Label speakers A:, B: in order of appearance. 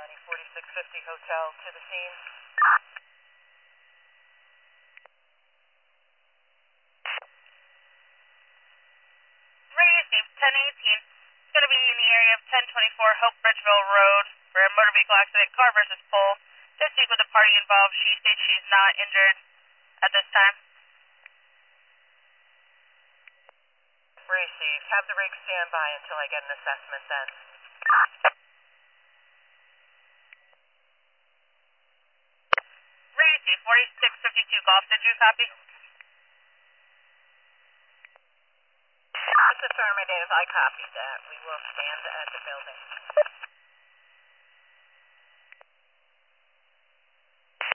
A: Miami 4650 Hotel to the scene.
B: Radius 1018. It's going to be in the area of 1024 Hope Bridgeville Road for a motor vehicle accident, car versus pole. Just speak with the party involved. She states she's not injured at this time.
A: Received. Have the rig stand by until I get an assessment then.
B: Radius 4652 Golf, did you copy?
A: It's affirmative. I copied that. We will stand at the building.